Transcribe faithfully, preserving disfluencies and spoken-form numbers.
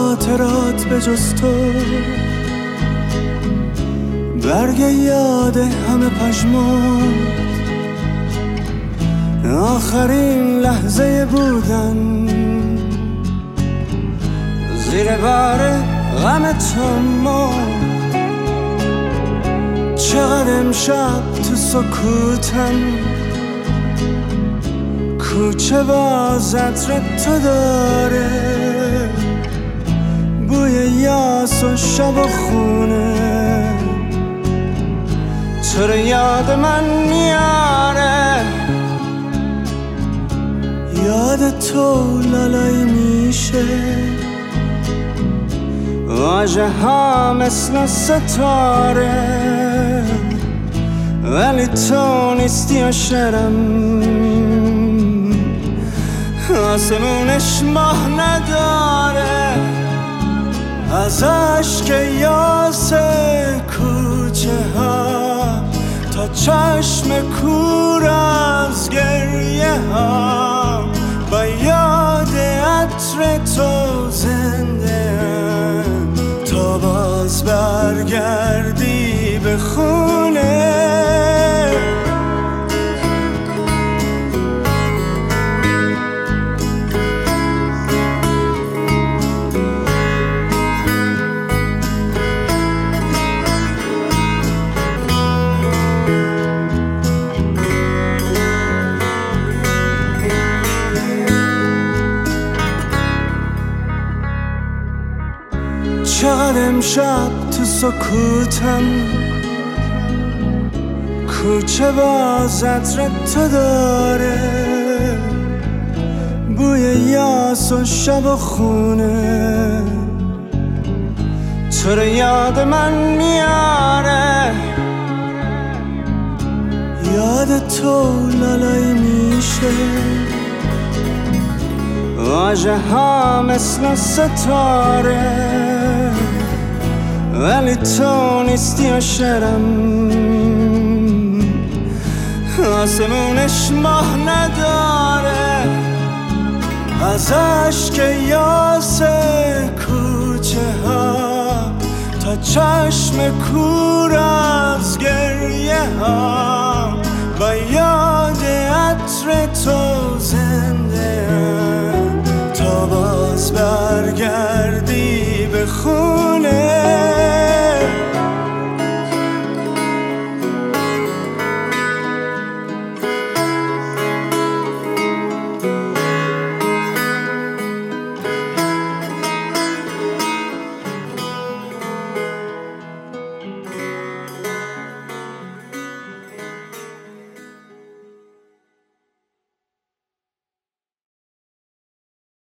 خاطرات به جز تو، برگ یاد همه پژمرد، آخرین لحظه بودن زیر بار غم تو مرد. چقدر امشب تو سکوتم، کوچه باز عطر تو داره، بوی یاس و شب و خونه، تو رو یاد من میاره. یاد تو لالایی میشه، واژه ها مثل ستاره، ولی تو نیستی و شرم، آسمونش ماه نداره. از عشق یاس کوچه ها تا چشم کور از گریه ها، با یاد عطر تو زنده ام تا باز برگردی به خونه. چقدر امشب تو سکوتم، کوچه باز عطر تو داره، بوی یاس و شب و خونه، تو رو یاد من میاره. یاد تو لالایی میشه، واژه ها مثل ستاره، ولی تو نیستی و شرم، آسمونش ماه نداره. از عشق یاس کوچه ها تا چشم کور از گریه ها، با یاد عطر تو زنده ام تا باز برگردی به خون.